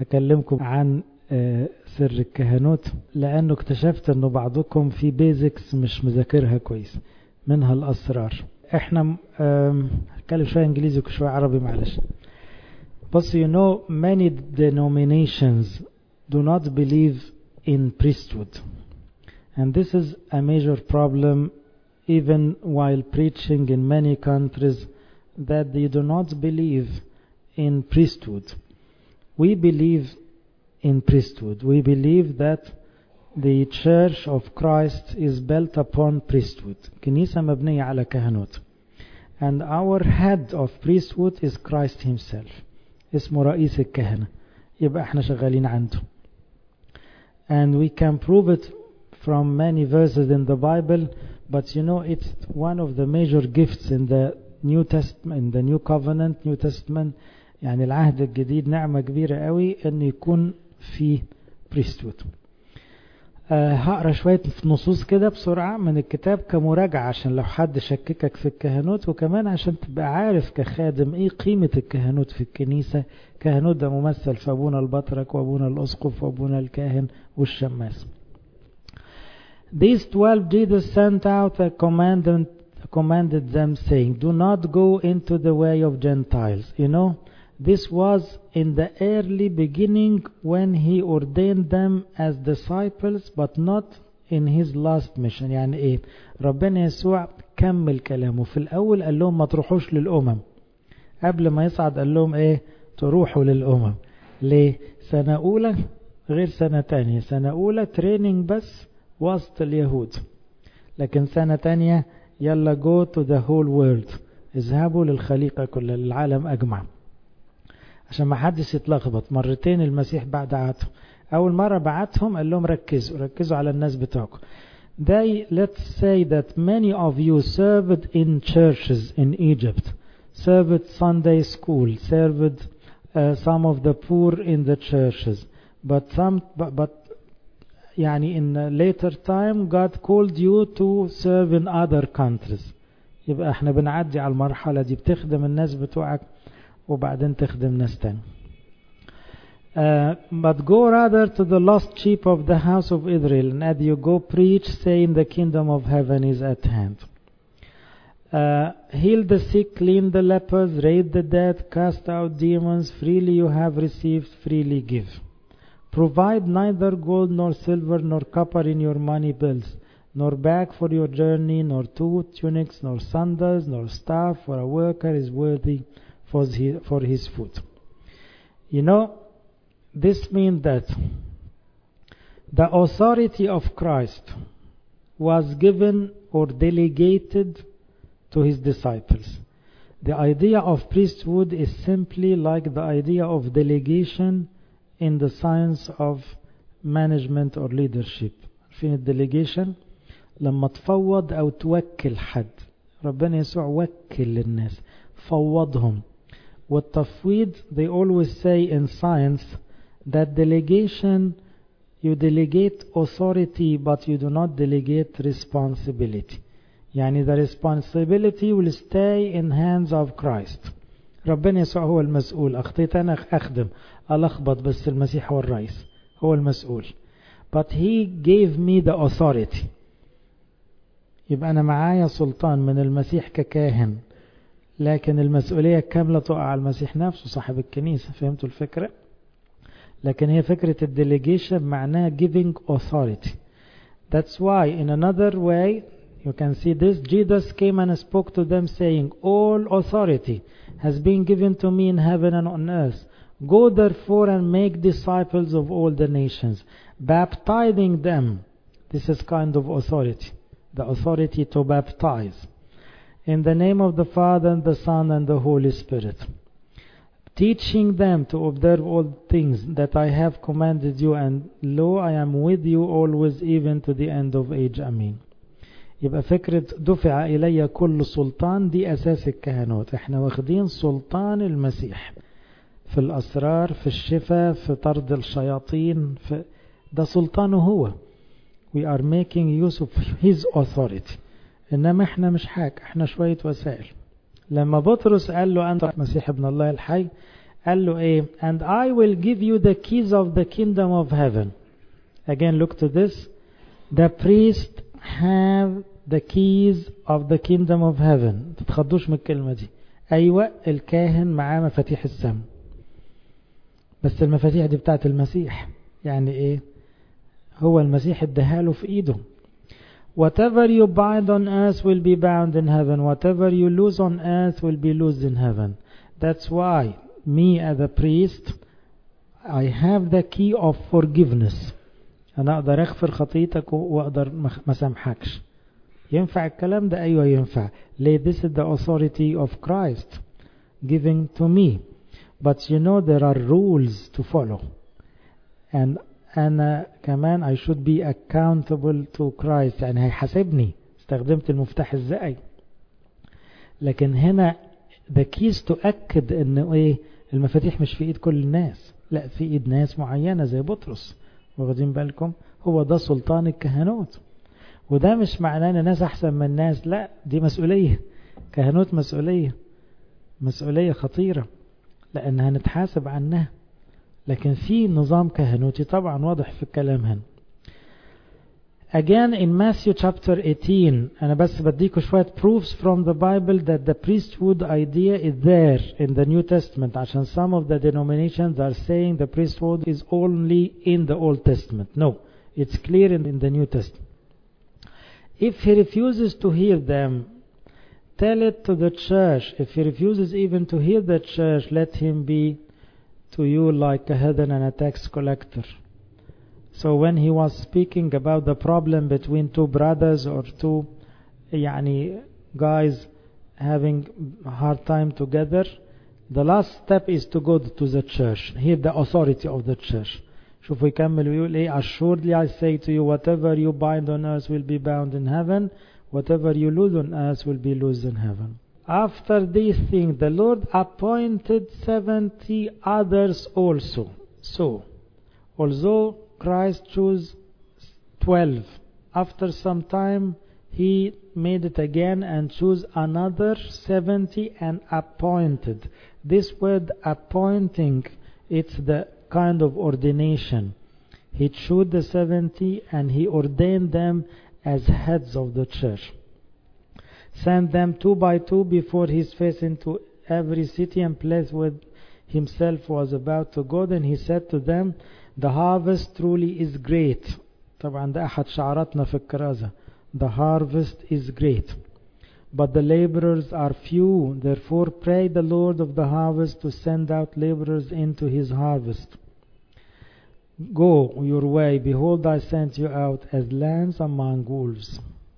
هكلمكم عن سر الكهنوت، لأنه اكتشفت أنه بعضكم في بيزكس مش مذاكرها كويس، منها الأسرار. احنا هتكلم شوية انجليزي وشوية عربي معلش. بس you know many denominations do not believe in priesthood, and this is a major problem even while preaching in many countries, that they do not believe in priesthood. We believe in priesthood. We believe that the Church of Christ is built upon priesthood. كنيسة مبنية على كهنوت. And our head of priesthood is Christ himself. اسمه رئيس الكهنة. يبقى احنا شغالين عنده. And we can prove it from many verses in the Bible, but you know it's one of the major gifts in the New Testament, in the New Covenant, New Testament. يعني العهد الجديد نعمة كبيرة قوي ان يكون في priesthood. هقرا شوية نصوص كده بسرعة من الكتاب كمراجعة عشان لو حد شككك في الكهنوت، وكمان عشان تبقى عارف كخادم ايه قيمة الكهنوت في الكنيسة. كهنوت ده ممثل في ابونا البطرك وابونا الاسقف وابونا الكاهن والشماس. These 12 Jesus sent out a commanded them saying, do not go into the way of Gentiles. You know, this was in the early beginning when he ordained them as disciples, but not in his last mission. يعني ايه؟ ربنا يسوع كمل كلامه. في الأول قال لهم ما تروحوش للأمم. قبل ما يصعد قال لهم ايه؟ تروحوا للأمم. ليه؟ سنة أولى غير سنة تانية. سنة أولى تريننج بس وسط اليهود. لكن سنة تانية يلا go to the whole world. اذهبوا للخليقة كلها، للعالم أجمع. عشان ما حدش يتلخبط. مرتين المسيح بعتهم. أول مرة بعتهم قال لهم ركزوا على الناس بتوعكم. Let's say that many of you served in churches in Egypt, served Sunday school, served some of the poor in the churches, but يعني in later time God called you to serve in other countries. يبقى احنا بنعدي على المرحلة دي، بتخدم الناس بتوعك وبعدين تخدم ناس تاني. But go rather to the lost sheep of the house of Israel, and as you go preach, saying the kingdom of heaven is at hand. Heal the sick, clean the lepers, raise the dead, cast out demons. Freely you have received, freely give. Provide neither gold nor silver nor copper in your money bills, nor bag for your journey, nor two tunics, nor sandals, nor staff, for a worker is worthy for his food. You know, this means that the authority of Christ was given or delegated to his disciples. The idea of priesthood is simply like the idea of delegation in the science of management or leadership. فين الديليجيشن؟ لما تفوض أو توكل حد. ربنا يسوع وكل للناس، فوضهم. والتفويض they always say in science that delegation, you delegate authority but you do not delegate responsibility. يعني the responsibility will stay in hands of Christ. ربنا يسوع هو المسؤول. أخطيت أنا أخدم ألخبط، بس المسيح هو الرئيس، هو المسؤول. But he gave me the authority. يبقى أنا معايا سلطان من المسيح ككاهن، لكن المسؤولية كاملة تقع على المسيح نفسه صاحب الكنيسة. فهمتوا الفكرة؟ لكن هي فكرة الديليجيشن معناها giving authority. That's why in another way you can see this. Jesus came and spoke to them saying, all authority has been given to me in heaven and on earth. Go therefore and make disciples of all the nations, baptizing them. This is kind of authority, the authority to baptize. In the name of the Father and the Son and the Holy Spirit, teaching them to observe all things that I have commanded you, and lo, I am with you always, even to the end of age. Amen. يبقى فكرة دفع إلي كل سلطان دي أساس الكهنوت. احنا واخدين سلطان المسيح في الأسرار، في الشفاء، في طرد الشياطين، ده سلطانه هو. We are making use of his authority. إنما احنا مش حاجة، احنا شوية وسائل. لما بطرس قال له أنت مسيح ابن الله الحي، قال له ايه؟ and I will give you the keys of the kingdom of heaven. Again, look to this. The priest have the keys of the kingdom of heaven. تتخضوش من الكلمة دي. أيوة، الكاهن معاه مفاتيح السماء، بس المفاتيح دي بتاعت المسيح. يعني ايه؟ هو المسيح اداها في ايده. Whatever you bind on earth will be bound in heaven. Whatever you loose on earth will be loosed in heaven. That's why me as a priest, I have the key of forgiveness. أنا أقدر أغفر خطيتك وأقدر ما سامحكش. ينفع الكلام ده؟ أيوة ينفع. ليه؟ This is the authority of Christ giving to me. But you know there are rules to follow. And أنا كمان I should be accountable to Christ. يعني هيحاسبني استخدمت المفتاح ازاي. لكن هنا the keys تؤكد انه ايه؟ المفاتيح مش في ايد كل الناس، لا، في ايد ناس معينة زي بطرس. واخدين بالكم؟ هو ده سلطان الكهنوت. وده مش معناه ان ناس احسن من ناس، لا، دي مسؤولية. كهنوت مسؤولية خطيرة لان هنتحاسب عنها. لكن في نظام كهنوتي طبعا واضح في الكلام هنا. Again in Matthew chapter 18, أنا بس بديكوا شوية proofs from the Bible that the priesthood idea is there in the New Testament. عشان some of the denominations are saying the priesthood is only in the Old Testament. No, it's clear in the New Testament. If he refuses to hear them, tell it to the church. If he refuses even to hear the church, let him be to you like a heathen and a tax collector. So when he was speaking about the problem between two brothers or two guys having a hard time together, the last step is to go to the church. Hear the authority of the church. شوفوا يكمل ويقول ايه? Assuredly I say to you, whatever you bind on earth will be bound in heaven, whatever you loose on earth will be loosed in heaven. After these things, the Lord appointed 70 others also. So, although Christ chose 12, after some time he made it again and chose another 70 and appointed. This word appointing, it's the kind of ordination. He chose the 70 and he ordained them as heads of the church. Sent them 2 by 2 before his face into every city and place where himself was about to go. Then he said to them, the harvest truly is great. طبعا ده أحد شعاراتنا في الكرازة. The harvest is great, but the laborers are few. Therefore pray the Lord of the harvest to send out laborers into his harvest. Go your way. Behold, I sent you out as lambs among wolves.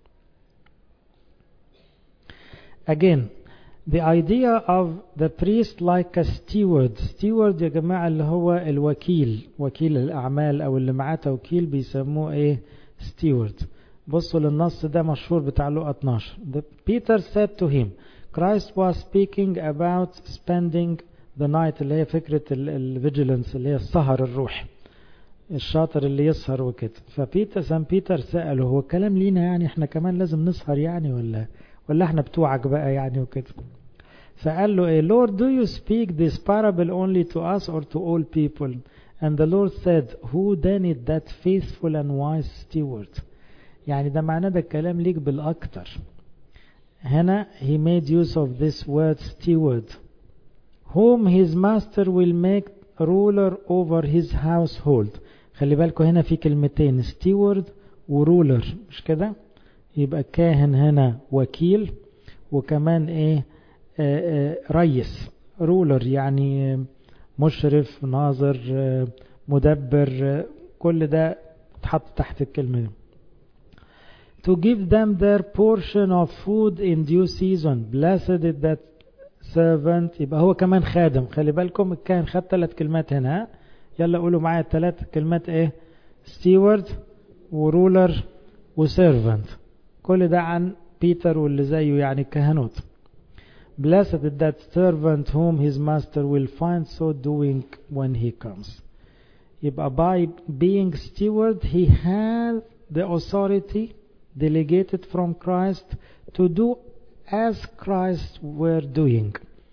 Again, the idea of the priest like a steward. Steward يا جماعة اللي هو الوكيل، وكيل الأعمال أو اللي معاه توكيل بيسموه إيه؟ steward. بصوا للنص ده مشهور بتاع لقا 12. Peter said to him, Christ was speaking about spending the night، اللي هي فكرة الفيجيلنس، اللي هي السهر الروحي، الشاطر اللي يسهر وكده. فبيتر سأله، هو الكلام لينا يعني احنا كمان لازم نسهر يعني ولا احنا بتوعك بقى يعني وكده. فقال له ايه؟ Lord, do you speak this parable only to us or to all people? And the Lord said, who then is that faithful and wise steward? يعني ده معناه ده الكلام ليك بالأكتر. هنا he made use of this word steward, whom his master will make ruler over his household. خلي بالكوا هنا في كلمتين steward وruler، مش كده؟ يبقى كاهن هنا وكيل، وكمان ايه؟ رئيس، ruler يعني مشرف، ناظر، مدبر، كل ده تحط تحت الكلمة دي. To give them their portion of food in due season. Blessed is that servant. يبقى هو كمان خادم. خلي بالكم الكاهن خد 3 كلمات هنا. يلا قولوا معايا 3 كلمات ايه؟ steward وruler وservant. كل ده عن بيتر واللي زيه يعني الكهنوت. Blessed is that servant whom his master will find so doing when he comes. يبقى by being steward he has the authority delegated from Christ to do as Christ were doing.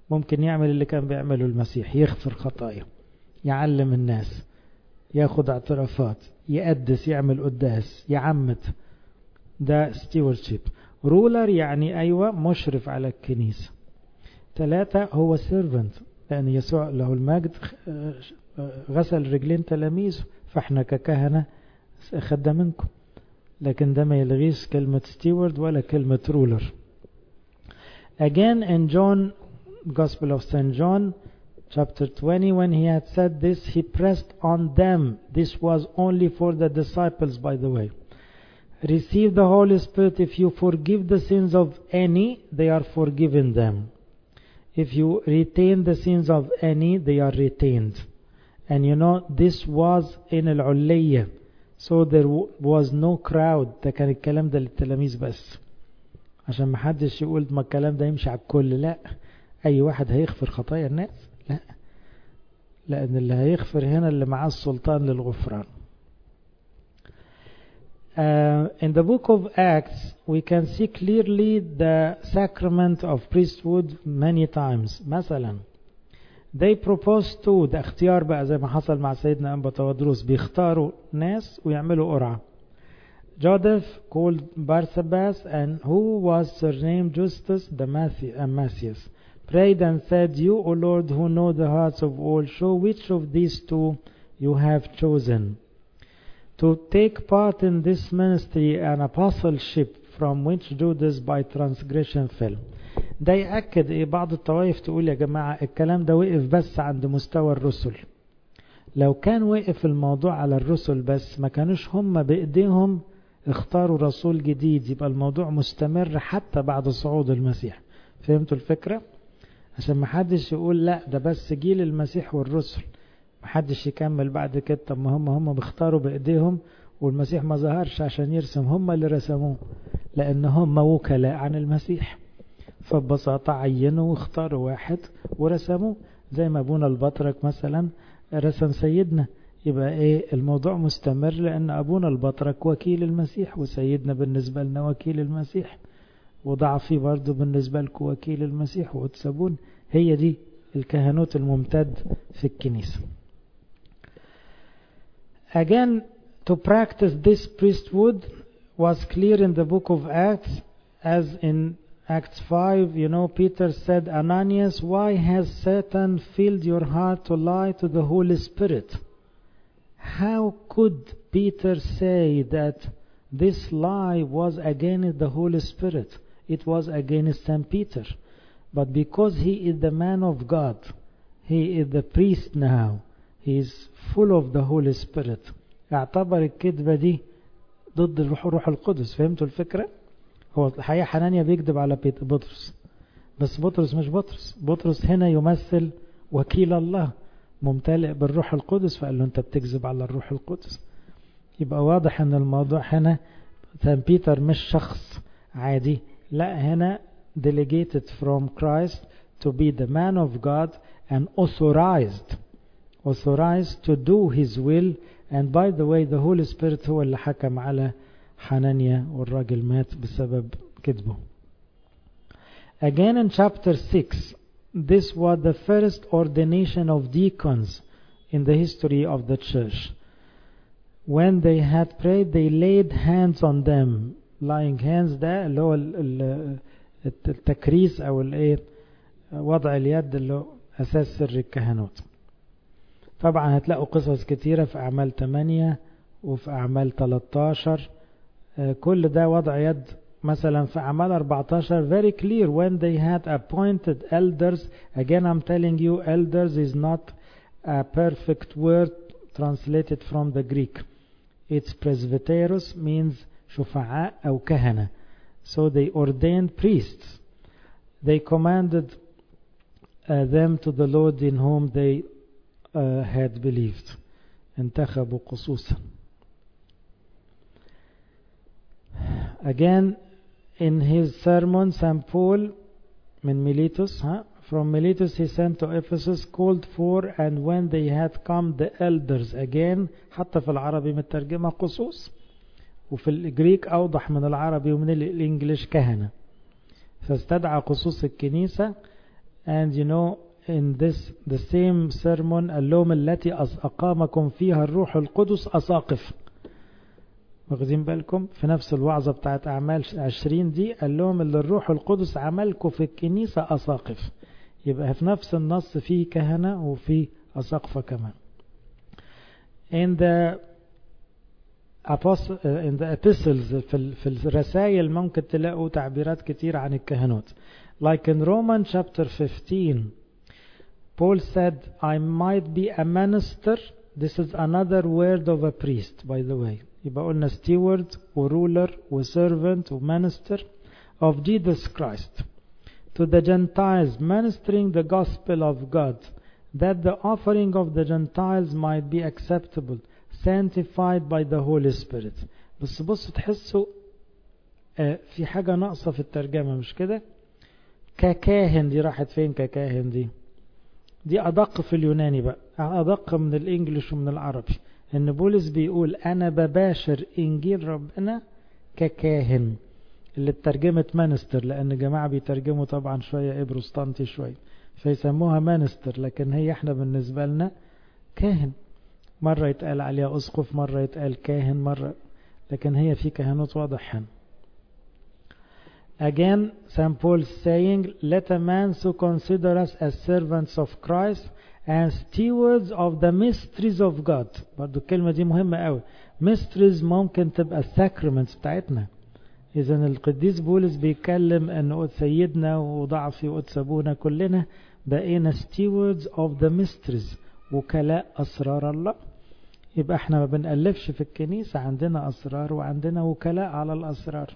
ممكن يعمل اللي كان بيعمله المسيح، يغفر خطايا، يعلم الناس، ياخد اعترافات، يقدس، يعمل قداس، يعمد. ده stewardship. رولر يعني أيوة مشرف على الكنيسة. 3 هو servant، لأن يسوع له المجد غسل رجلين تلاميذه، فاحنا ككهنة خدامينكم. لكن ده ما يلغيش كلمة steward ولا كلمة ruler. Again in John, Gospel of St. John, chapter 20, when he had said this, he pressed on them. This was only for the disciples, by the way. Receive the Holy Spirit. If you forgive the sins of any, they are forgiven them. If you retain the sins of any, they are retained. And you know, this was in العلية. So there was no crowd. ده كان الكلام ده للتلاميذ بس. عشان ما حدش يقول ما الكلام ده يمشي على الكل. لا. أي واحد هيغفر خطايا الناس؟ لا. لأن اللي هيغفر هنا اللي معاه السلطان للغفران. In the book of Acts, we can see clearly the sacrament of priesthood many times. مثلا they propose to، ده اختيار بقى زي ما حصل مع سيدنا أنبا تودروس، بيختاروا ناس ويعملوا قرعة. Joseph called Barsabbas, and who was surnamed Justus the Matthias, prayed and said, You, O Lord, who know the hearts of all, show which of these two you have chosen to take part in this ministry and apostleship from which Judas by transgression fell. ده يأكد ايه؟ بعض الطوائف تقول يا جماعة الكلام ده وقف بس عند مستوى الرسل. لو كان وقف الموضوع على الرسل بس، ما كانوش هم بإيديهم اختاروا رسول جديد، يبقى الموضوع مستمر حتى بعد صعود المسيح. فهمتوا الفكرة؟ عشان ما حدش يقول لا ده بس جيل المسيح والرسل، ما حدش يكمل بعد كده. طب ما هم بيختاروا بإيديهم، والمسيح ما ظهرش عشان يرسم، هم اللي رسموه، لأن هم وكلاء عن المسيح. فببساطة عينوا واختاروا واحد ورسموه، زي ما أبونا البطرك مثلا رسم سيدنا. يبقى ايه؟ الموضوع مستمر، لأن أبونا البطرك وكيل المسيح، وسيدنا بالنسبة لنا وكيل المسيح، وضعفي برضو بالنسبة لكم وكيل المسيح، وتسابون. هي دي الكهنوت الممتد في الكنيسة. Again, to practice this priesthood was clear in the book of Acts, as in Acts 5, you know, Peter said, Ananias, why has Satan filled your heart to lie to the Holy Spirit? How could Peter say that this lie was against the Holy Spirit? It was against St. Peter. But because he is the man of God, he is the priest now, he is full of the Holy Spirit. اعتبر الكذبة دي ضد الروح القدس. فهمتوا الفكرة؟ هو الحقيقة حنانيا بيكذب على بطرس، بس بطرس مش بطرس. بطرس هنا يمثل وكيل الله ممتلئ بالروح القدس، فقال له انت بتكذب على الروح القدس. يبقى واضح ان الموضوع هنا سان بيتر مش شخص عادي، لا، هنا delegated from Christ to be the man of God and authorized to do his will. And by the way, the Holy Spirit هو اللي حكم على حنانيا والراجل مات بسبب كذبه. Again in chapter 6, this was the first ordination of deacons in the history of the church. When they had prayed, they laid hands on them. Laying hands ده اللي هو التكريس او الايه، وضع اليد، اللي هو اساس سر الكهنوت. طبعا هتلاقوا قصص كتيرة في أعمال 8 وفي أعمال 13. كل ده وضع يد. مثلا في أعمال 14 very clear when they had appointed elders. Again I'm telling you, elders is not a perfect word translated from the Greek. It's presbyteros, means شفعاء أو كهنة. So they ordained priests. They commanded them to the Lord in whom they had believed. انتخبوا قصوصا. Again in his sermon, St. Paul من Miletus, from Miletus he sent to Ephesus, called for, and when they had come the elders. Again حتى في العربي مترجمة قصوص، وفي الجريك أوضح من العربي ومن الإنجليش كهنة. فاستدعى قصوص الكنيسة and in this the same sermon قال لهم التي أقامكم فيها الروح القدس أساقف. واخدين بالكم في نفس الوعظة بتاعت أعمال 20 دي قال لهم اللي الروح القدس عملكم في الكنيسة أساقف. يبقى في نفس النص فيه كهنة وفيه أساقفة كمان. in the epistles في الرسائل ممكن تلاقوا تعبيرات كتير عن الكهنوت. Like in Romans chapter 15, Paul said, I might be a minister. This is another word of a priest, by the way. يبقى قلنا steward وruler وservant وminister of Jesus Christ. To the Gentiles, ministering the gospel of God, that the offering of the Gentiles might be acceptable, sanctified by the Holy Spirit. بس بصوا تحسوا في حاجة ناقصة في الترجمة مش كده؟ ككاهن دي راحت فين؟ ككاهن دي أدق في اليوناني بقى، أدق من الإنجليش ومن العربي. إن بولس بيقول أنا بباشر إنجيل ربنا ككاهن، اللي اترجمت مانستر، لأن جماعة بيترجموا طبعا شوية إبروستانتي شوية فيسموها مانستر، لكن هي احنا بالنسبة لنا كاهن. مرة يتقال عليها أسقف، مرة يتقال كاهن، مرة، لكن هي في كهنوت واضح هنا. Again, St. Paul is saying, let a man so consider us as servants of Christ and stewards of the mysteries of God. برضو الكلمة دي مهمة قوي. mysteries ممكن تبقى sacraments بتاعتنا. إذن القديس بولس بيتكلم أن سيدنا وضعفي وقدس أبونا كلنا بقينا stewards of the mysteries، وكلاء أسرار الله. يبقى احنا ما بنألفش في الكنيسة، عندنا أسرار وعندنا وكلاء على الأسرار.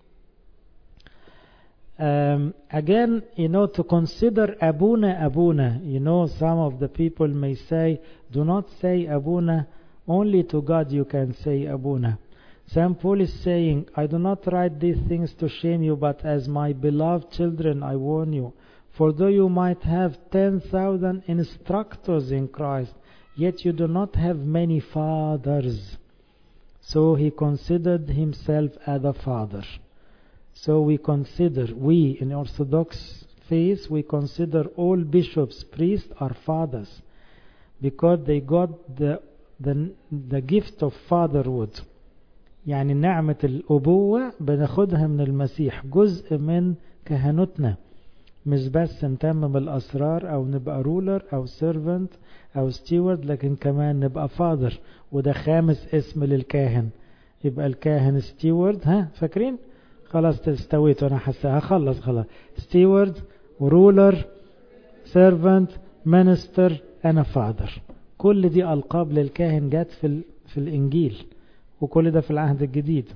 Again, to consider Abuna, some of the people may say, do not say Abuna, only to God you can say Abuna. St. Paul is saying, I do not write these things to shame you, but as my beloved children I warn you. For though you might have 10,000 instructors in Christ, yet you do not have many fathers. So he considered himself as a father. So we in Orthodox faith, we consider all bishops, priests are fathers, because they got the gift of fatherhood. يعني نعمة الأبوة بناخدها من المسيح، جزء من كهنوتنا، مش بس نتمم الأسرار أو نبقى رولر أو سيرفنت أو ستيورد، لكن كمان نبقى فادر، وده خامس اسم للكاهن. يبقى الكاهن ستيورد، فاكرين؟ خلاص تستويت وانا حاسة خلاص ستيورد ورولر سيرفنت مينستر انا فادر. كل دي ألقاب للكاهن جات في الإنجيل، وكل ده في العهد الجديد.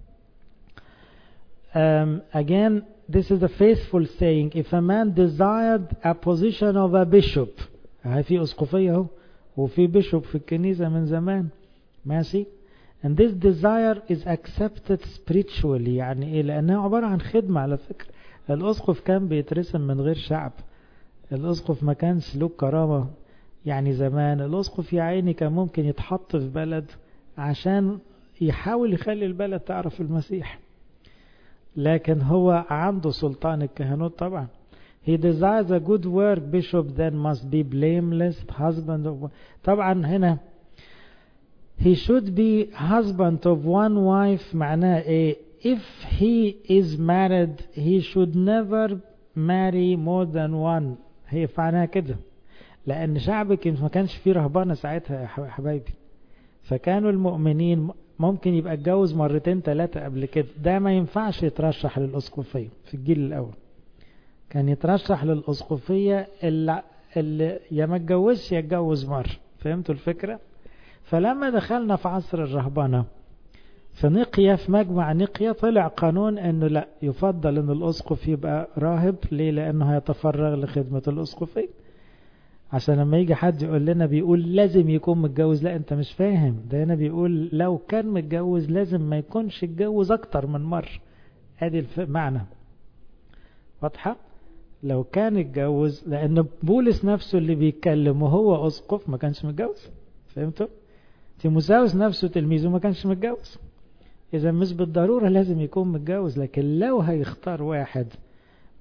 Again, this is a faithful saying. If a man desired a position of a bishop، في أسقفية اهو وفي بيشوب في الكنيسة من زمان، ماشي. And this desire is accepted spiritually. يعني ايه؟ لأنها عبارة عن خدمة. على فكرة الأسقف كان بيترسم من غير شعب، الأسقف ما كانش له كرامة. يعني زمان الأسقف يا عيني كان ممكن يتحط في بلد عشان يحاول يخلي البلد تعرف المسيح، لكن هو عنده سلطان الكهنوت طبعا. He desires a good work, bishop then must be blameless, husband of... طبعا هنا he should be husband of one wife. معناه ايه؟ if he is married he should never marry more than one. هي معناها كده، لأن شعبك ما كانش فيه رهبانة ساعتها يا حبايبي، فكانوا المؤمنين ممكن يبقى اتجوز مرتين ثلاثة قبل كده. ده ما ينفعش يترشح للأسقفية في الجيل الأول. كان يترشح للأسقفية اللي يا ما اتجوزش يتجوز مرة. فهمتوا الفكرة؟ فلما دخلنا في عصر الرهبنة في نقية، في مجمع نقية، طلع قانون انه لا، يفضل ان الأسقف يبقى راهب. ليه؟ لأنه هيتفرغ لخدمة الأسقفية. عشان لما يجي حد يقول لنا بيقول لازم يكون متجوز، لا انت مش فاهم. ده هنا بيقول لو كان متجوز لازم ما يكونش اتجوز اكتر من مرة. ادي المعنى، واضحة؟ لو كان اتجوز، لان بولس نفسه اللي بيتكلم وهو اسقف ما كانش متجوز. فهمتوا؟ تيموثاوس نفسه تلميذه ما كانش متجوز. اذا مش بالضرورة لازم يكون متجوز، لكن لو هيختار واحد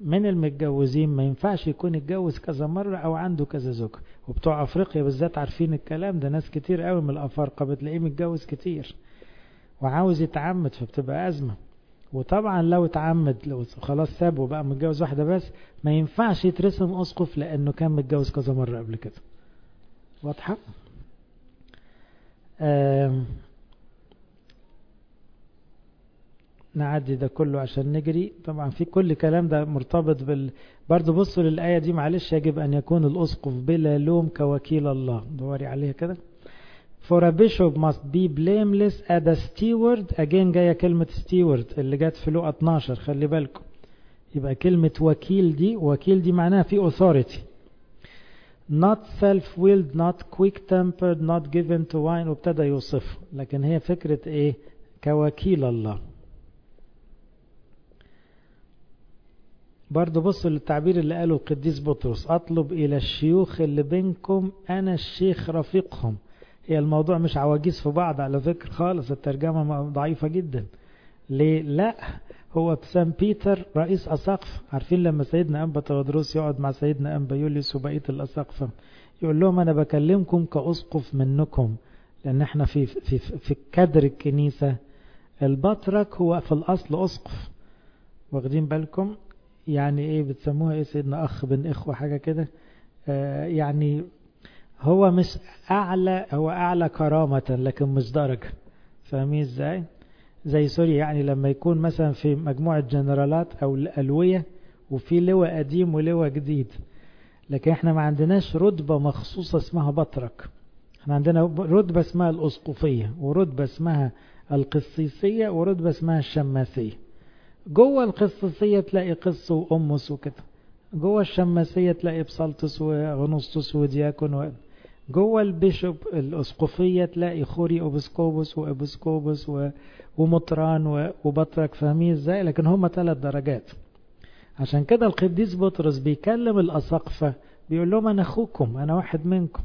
من المتجوزين ما ينفعش يكون اتجوز كذا مرة او عنده كذا زوج. وبتوع افريقيا بالذات عارفين الكلام ده، ناس كتير قوي من الافارقة بتلاقيه متجوز كتير وعاوز يتعمد، فبتبقى ازمة. وطبعا لو اتعمد، لو خلاص سابه بقى متجوز واحدة بس، ما ينفعش يترسم اسقف لانه كان متجوز كذا مرة قبل كده. واضحة؟ نعدي ده كله عشان نجري. طبعا في كل كلام ده مرتبط برضو بصوا للآية دي معلش. يجب أن يكون الأسقف بلا لوم كوكيل الله. دوري عليها كده. For a bishop must be blameless as a steward. Again جاية كلمة steward اللي جات في لوقا 12، خلي بالكم. يبقى كلمة وكيل دي، وكيل دي معناها في authority. Not self-willed, not quick-tempered, not given to wine. وابتدى يوصف، لكن هي فكرة ايه؟ كوكيل الله. برضو بصوا للتعبير اللي قاله القديس بطرس: أطلب إلى الشيوخ اللي بينكم أنا الشيخ رفيقهم. هي الموضوع مش عواجيز في بعض على فكرة خالص، الترجمة ضعيفة جدا. ليه؟ لا، هو سان بيتر رئيس أساقفة. عارفين لما سيدنا أنبا تودروس يقعد مع سيدنا أنبا يوليوس وبقية الأساقفة، يقول لهم أنا بكلمكم كأسقف منكم، لأن احنا في كدر الكنيسة البطرك هو في الأصل أسقف. واخدين بالكم؟ يعني ايه بتسموها ايه سيدنا؟ اخ بن اخوة حاجة كده. يعني هو مش اعلى، هو اعلى كرامة لكن مش درجة. فاهمين ازاي؟ زي سوريا يعني لما يكون مثلا في مجموعة جنرالات او الألوية وفي لواء قديم ولواء جديد، لكن احنا ما عندناش رتبة مخصوصة اسمها بطرك. احنا عندنا رتبة اسمها الأسقفية، ورتبة اسمها القسيسية، ورتبة اسمها الشماسية. جوه القسيسية تلاقي قس وأمس وكده، جوه الشماسية تلاقي بسلطس وغنوسطس ودياكون، جوه البيشوب الأسقفية تلاقي خوري وبسكوبس وإبسكوبس ومطران وبطرك. فاهمين ازاي؟ لكن هم 3 درجات. عشان كده القديس بطرس بيكلم الأساقفة بيقول لهم أنا أخوكم، أنا واحد منكم.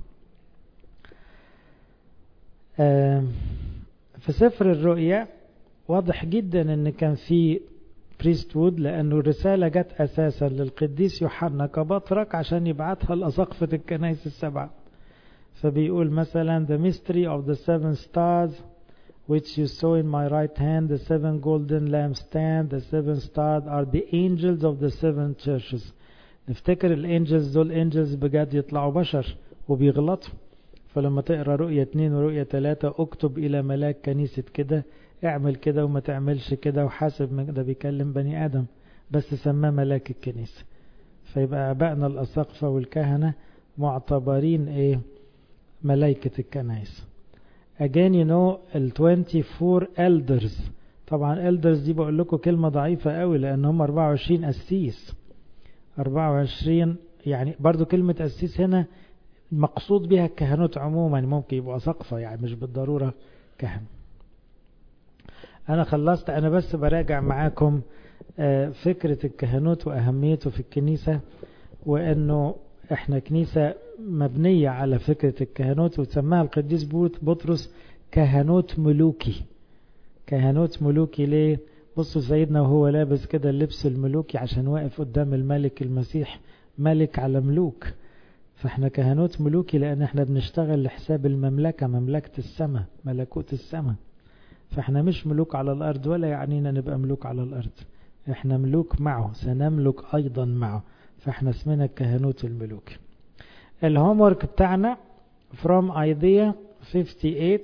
في سفر الرؤيا واضح جدا ان كان في بريستوود، لأنه الرسالة جت أساسا للقديس يوحنا كبطرك عشان يبعتها لأساقفة الكنائس ال7. فبيقول مثلا the mystery of the 7 stars which you saw in my right hand, the 7 golden lampstands, the 7 stars are the angels of the 7 churches. نفتكر الانجلز دول انجلز بجد يطلعوا بشر وبيغلطوا. فلما تقرأ رؤية 2 ورؤية 3 اكتب إلى ملاك كنيسة كده، اعمل كده وما تعملش كده وحاسب من ده، بيكلم بني آدم بس سماه ملاك الكنيسة. فيبقى أبائنا الأساقفة والكهنة معتبرين ايه؟ ملايكة الكنائس. again you know 24 elders. طبعا elders دي بقول لكم كلمة ضعيفة قوي لأن هم 24 أسيس. 24 يعني برضو كلمة أسيس هنا مقصود بها الكهنوت عموما، ممكن يبقوا أساقفة يعني مش بالضرورة كهن. أنا خلصت، أنا بس براجع معاكم فكرة الكهنوت وأهميته في الكنيسة، وأنه إحنا كنيسة مبنية على فكرة الكهنوت، وتسماها القديس بطرس كهنوت ملوكي. كهنوت ملوكي ليه؟ بصوا سيدنا وهو لابس كده اللبس الملوكي عشان واقف قدام الملك المسيح، ملك على ملوك. فإحنا كهنوت ملوكي لأن إحنا بنشتغل لحساب المملكة، مملكة السماء، ملكوت السماء. فإحنا مش ملوك على الأرض، ولا يعنينا نبقى ملوك على الأرض. إحنا ملوك معه، سنملك أيضا معه. فإحنا اسمنا الكهنوت الملوكي. الهومورك بتاعنا from Isaiah 58.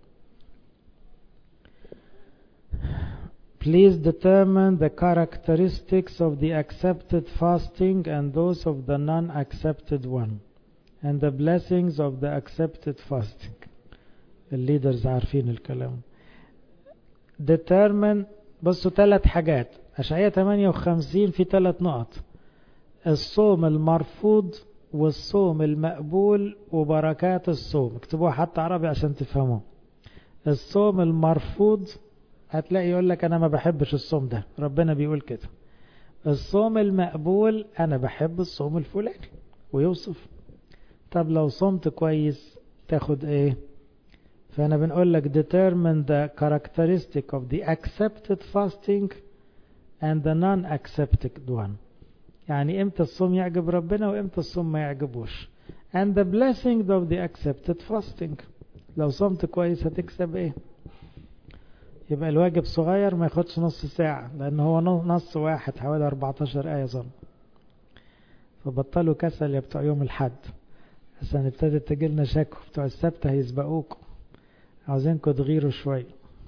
Please determine the characteristics of the accepted fasting and those of the non-accepted one, and the blessings of the accepted fasting. الليدرز عارفين الكلام. determine، بصوا 3 حاجات. أشعياء 58 في 3 نقط: الصوم المرفوض والصوم المقبول وبركات الصوم. اكتبوها حتى عربي عشان تفهموه. الصوم المرفوض هتلاقي يقول لك أنا ما بحبش الصوم ده، ربنا بيقول كده. الصوم المقبول أنا بحب الصوم الفلاني ويوصف. طب لو صمت كويس تاخد ايه؟ فأنا بنقول لك determine the characteristic of the accepted fasting and the non-accepted one. يعني امتى الصوم يعجب ربنا وامتى الصوم ما يعجبوش. and the blessing of the accepted fasting. لو صمت كويس هتكسب ايه؟ يبقى الواجب صغير ما ياخدش نص ساعة، لان هو نص واحد حوالي 14 آية صم. فبطلوا كسل يا بتوع يوم الحد، عشان ابتدت تجيلنا شكوى بتوع السبت هيسبقوكم، عاوزينكم تغيروا شوية.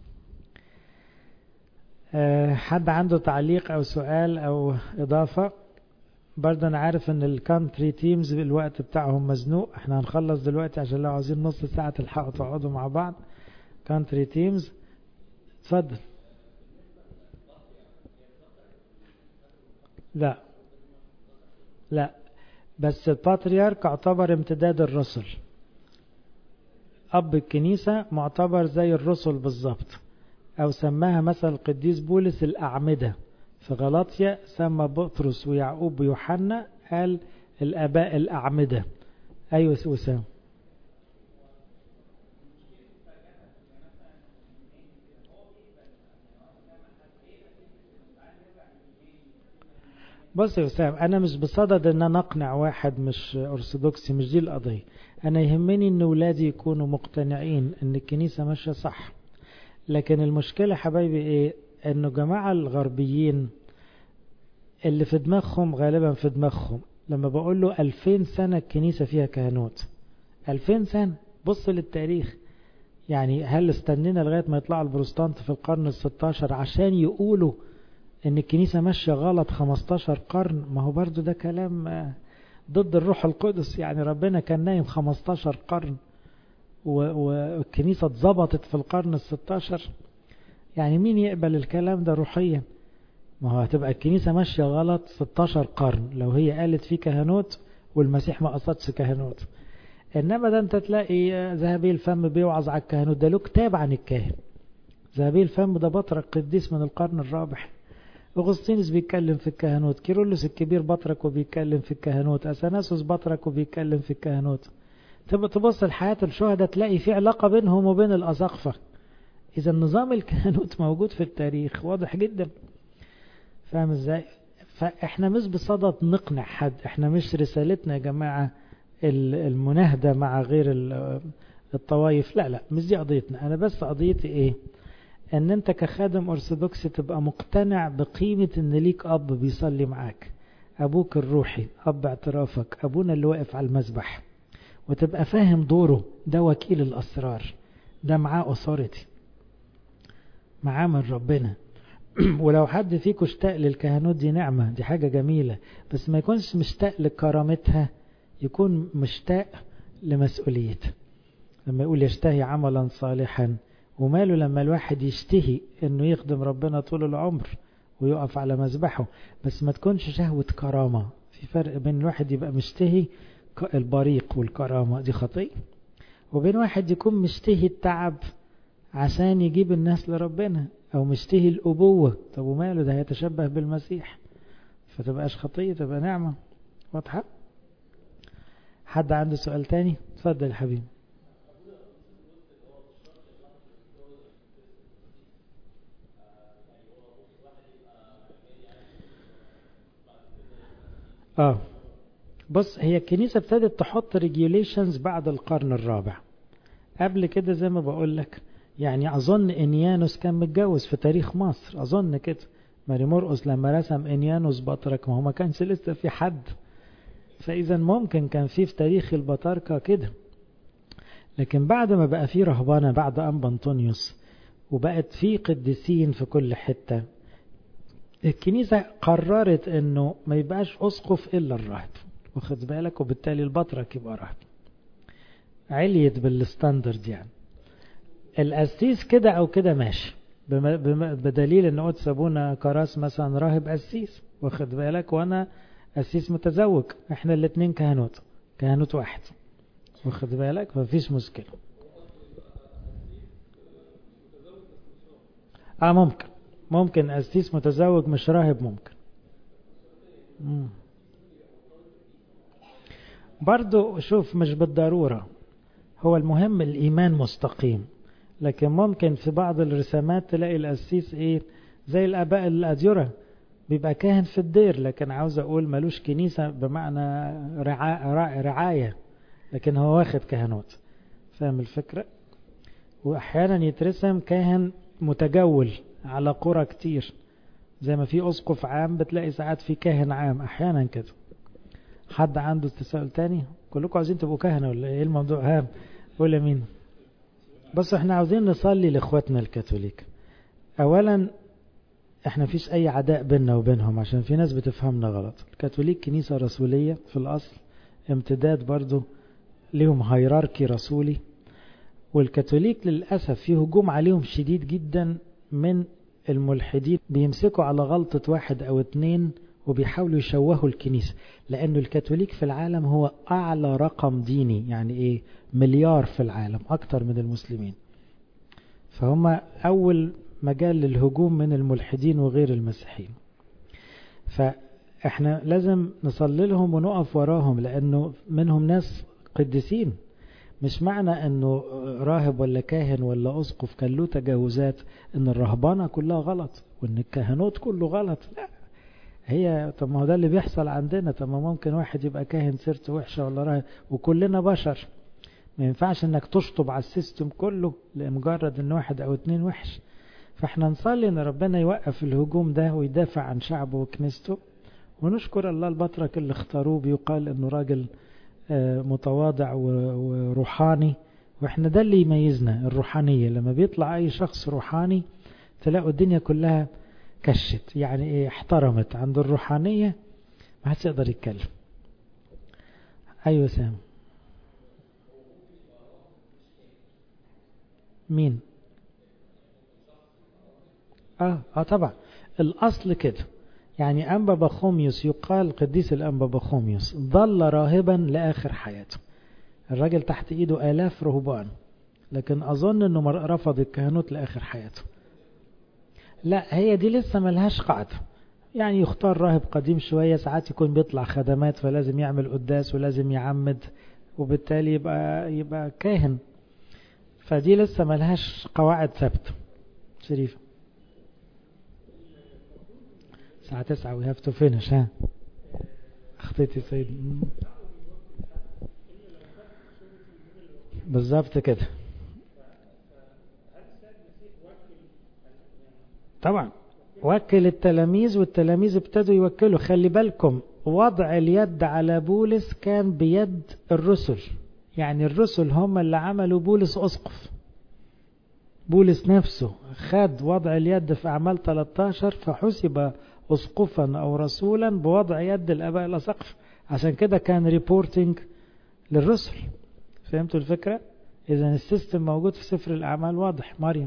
حد عنده تعليق او سؤال او اضافة؟ برضه انا عارف ان الكانتري تيمز الوقت بتاعهم مزنوق، احنا هنخلص دلوقتي عشان لو عاوزين نص ساعة تلحقوا تقعدوا مع بعض. كانتري تيمز اتفضل. لا لا، بس الباتريارك اعتبر امتداد الرسل، اب الكنيسة معتبر زي الرسل بالظبط، او سماها مثلا القديس بولس الاعمدة في غلاطيا، سمى بطرس ويعقوب ويوحنا قال الاباء الاعمدة. ايوه وسام. بص يا وسام، انا مش بصدد ان انا اقنع واحد مش ارثوذكسي، مش دي القضية. انا يهمني ان ولادي يكونوا مقتنعين ان الكنيسة ماشية صح. لكن المشكلة حبايبي ايه؟ انه جماعة الغربيين اللي في دماغهم غالبا في دماغهم لما بقول له 2000 سنة الكنيسة فيها كهنوت، 2000 سنة، بص للتاريخ. يعني هل استنينا لغاية ما يطلعوا البروستانت في القرن ال16 عشان يقولوا ان الكنيسة ماشية غلط 15 قرن؟ ما هو برضو ده كلام ضد الروح القدس. يعني ربنا كان نايم 15 قرن والكنيسة اتظبطت في القرن ال16. يعني مين يقبل الكلام ده روحيا؟ ما هو هتبقى الكنيسة ماشية غلط 16 قرن لو هي قالت في كهنوت والمسيح ما قصدش كهنوت. انما ده انت تلاقي ذهبي الفم بيوعظ على الكهنوت، ده له كتاب عن الكاهن. ذهبي الفم ده بطرك قديس من القرن الرابع. أغسطينوس بيتكلم في الكهنوت، كيرلس الكبير بطرك وبيتكلم في الكهنوت، أثناسوس بطرك وبيتكلم في الكهنوت. تبقى تبص لحياة الشهداء تلاقي في علاقة بينهم وبين الأساقفة. إذا نظام الكهنوت موجود في التاريخ واضح جدا. فاهم ازاي؟ فاحنا مش بصدد نقنع حد، احنا مش رسالتنا يا جماعة المناهدة مع غير الطوائف، لا لا، مش دي قضيتنا. انا بس قضيتي ايه؟ ان انت كخادم ارثوذكسي تبقى مقتنع بقيمة ان ليك اب بيصلي معاك، ابوك الروحي، اب اعترافك، ابونا اللي واقف على المذبح، وتبقى فاهم دوره، ده وكيل الاسرار، ده معاه اثوريتي، معاه من ربنا. ولو حد فيكم اشتاق للكهنوت دي نعمة، دي حاجة جميلة، بس ما يكونش مشتاق لكرامتها، يكون مشتاق لمسؤوليتها. لما يقول يشتهي عملا صالحا، وماله لما الواحد يشتهي انه يخدم ربنا طول العمر ويقف على مذبحه، بس ما تكونش شهوة كرامة. في فرق بين الواحد يبقى مشتهي البريق والكرامة، دي خطيئة، وبين واحد يكون مشتهي التعب عشان يجيب الناس لربنا، او مشتهي الأبوة. طب وماله، ده هيتشبه بالمسيح، فتبقاش خطيئة، تبقى نعمة. واضحة؟ حد عنده سؤال تاني؟ اتفضل يا حبيبي. بص، هي الكنيسة ابتدت تحط ريجيوليشنز بعد القرن الرابع. قبل كده زي ما بقول لك، يعني أظن إنيانوس كان متجوز في تاريخ مصر، أظن كده. ماري مرقس لما رسم إنيانوس بطرك، ما هو ما كانش لسه في حد، فإذا ممكن كان في تاريخ البطاركة كده. لكن بعد ما بقى في رهبانة بعد أنبا أنطونيوس، وبقت في قديسين في كل حتة، الكنيسة قررت انه ما يبقاش اسقف الا الراهب، واخد بالك، وبالتالي البطرك يبقى راهب. عليت بالستاندرد يعني. القسيس كده او كده ماشي، بدليل ان قدس ابونا كراس مثلا راهب قسيس، واخد بالك، وانا قسيس متزوج، احنا الاثنين كهنوت واحد، واخد بالك، مفيش مشكلة. ممكن قسيس متزوج مش راهب، ممكن. برضو شوف، مش بالضرورة، هو المهم الإيمان مستقيم. لكن ممكن في بعض الرسامات تلاقي القسيس ايه، زي الآباء الأديرة، بيبقى كاهن في الدير، لكن عاوز أقول ملوش كنيسة بمعنى رعاية، لكن هو واخد كهنوت. فاهم الفكرة؟ وأحيانا يترسم كاهن متجول على قرى كتير، زي ما في أسقف عام بتلاقي ساعات في كاهن عام أحيانا كده. حد عنده تساؤل تاني؟ كلكم عايزين تبقوا كهنة ولا ايه الموضوع؟ هام قول مين. بس احنا عاوزين نصلي لاخواتنا الكاثوليك. اولا احنا فيش اي عداء بيننا وبينهم، عشان في ناس بتفهمنا غلط. الكاثوليك كنيسة رسولية في الاصل، امتداد برضو ليهم هيراركي رسولي. والكاثوليك للأسف فيه هجوم عليهم شديد جدا من الملحدين، بيمسكوا على غلطة واحد او اتنين وبيحاولوا يشوهوا الكنيسة، لأنه الكاثوليك في العالم هو أعلى رقم ديني، يعني إيه، مليار في العالم أكتر من المسلمين. فهم أول مجال للهجوم من الملحدين وغير المسيحيين. فإحنا لازم نصلي لهم ونقف وراهم، لأنه منهم ناس قديسين. مش معنى أنه راهب ولا كاهن ولا أسقف كان له تجاوزات أن الرهبانة كلها غلط وأن الكهنوت كله غلط. لا، هي طب ما هو ده اللي بيحصل عندنا. طب ما ممكن واحد يبقى كاهن سيرته وحشة ولا راهب، وكلنا بشر. ما ينفعش انك تشطب على السيستم كله لمجرد ان واحد او اتنين وحش. فاحنا نصلي ان ربنا يوقف الهجوم ده ويدافع عن شعبه وكنيسته، ونشكر الله البطرك اللي اختاروه. بيقال انه راجل متواضع وروحاني، واحنا ده اللي يميزنا، الروحانية. لما بيطلع اي شخص روحاني تلاقوا الدنيا كلها كشت، يعني ايه، احترمت. عند الروحانية ما حدش يقدر يتكلم. ايوه سام. مين؟ طبعا الاصل كده. يعني أنبا بخوميوس، يقال قديس الأنبا بخوميوس ظل راهبا لآخر حياته. الراجل تحت ايده آلاف رهبان، لكن أظن أنه رفض الكهنوت لآخر حياته. لا، هي دي لسه ملهاش قاعدة. يعني يختار راهب قديم شوية، ساعات يكون بيطلع خدمات فلازم يعمل قداس ولازم يعمد، وبالتالي يبقى كاهن. فدي لسه ملهاش قواعد ثابتة. شريف الساعة 9 we have to finish. ها اخطيتي سيد. بالظبط كده. طبعا وكل التلاميذ، والتلاميذ ابتدوا يوكلوا. خلي بالكم، وضع اليد على بولس كان بيد الرسل. يعني الرسل هم اللي عملوا بولس أسقف. بولس نفسه خد وضع اليد في أعمال 13 فحسب أسقفا أو رسولا بوضع يد الآباء الأساقفة. عشان كده كان ريبورتنج للرسل. فهمتوا الفكرة؟ إذن السيستم موجود في سفر الأعمال واضح. مريم.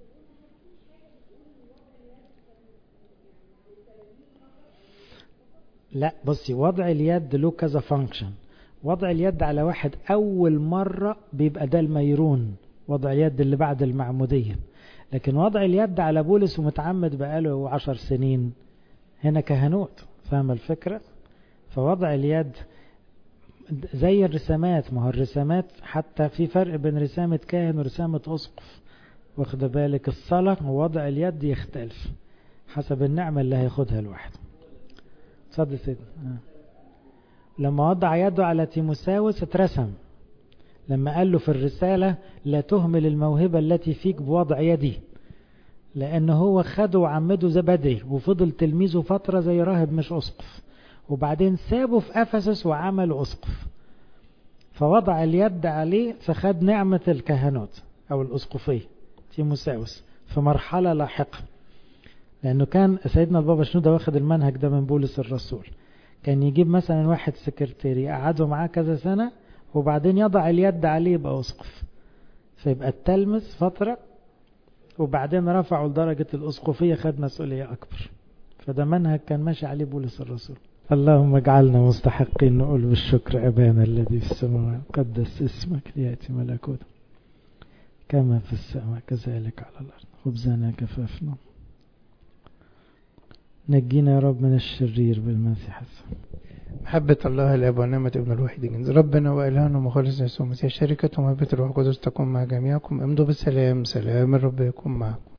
لا بصي، وضع اليد له كذا فانكشن. وضع اليد على واحد أول مرة بيبقى ده الميرون، وضع اليد اللي بعد المعمودية. لكن وضع اليد على بولس ومتعمد بقاله 10 سنين، هنا كهنوت. فاهم الفكرة؟ فوضع اليد زي الرسامات. ما هو الرسامات حتى في فرق بين رسامة كاهن ورسامة أسقف. واخد بالك؟ الصلاة ووضع اليد يختلف حسب النعمة اللي هياخدها الواحد. تصدق سيد. لما وضع يده على تيموساوس اترسم. لما قال له في الرسالة لا تهمل الموهبة التي فيك بوضع يدي، لأنه هو خده وعمده زي بدري وفضل تلميذه فترة زي راهب مش أسقف، وبعدين سابه في أفسس وعمل أسقف. فوضع اليد عليه فخد نعمة الكهنوت أو الأسقفية تيموساوس في مرحلة لاحقة. لأنه كان سيدنا البابا شنودة واخد المنهج ده من بولس الرسول. كان يجيب مثلا واحد سكرتيري يقعده معاه كذا سنة وبعدين يضع اليد عليه يبقى أسقف، فيبقى التلمذ فترة وبعدين رفعوا لدرجة الأسقفية، خد مسؤولية أكبر. فده منهج كان ماشي عليه بولس الرسول. اللهم اجعلنا مستحقين نقول بالشكر أبانا الذي في السماوات قدس اسمك ليأتي ملكوتك كما في السماء كذلك على الأرض. خبزنا كفافنا. نجينا يا رب من الشرير بالمسيح السماء. محبة الله الأب ونعمة ابن الوحيد جنز ربنا وإلهنا ومخلصنا يسوع المسيح، شركة ومحبة الروح القدس تكون مع جميعكم. امضوا بالسلام. سلام الرب يكون معكم.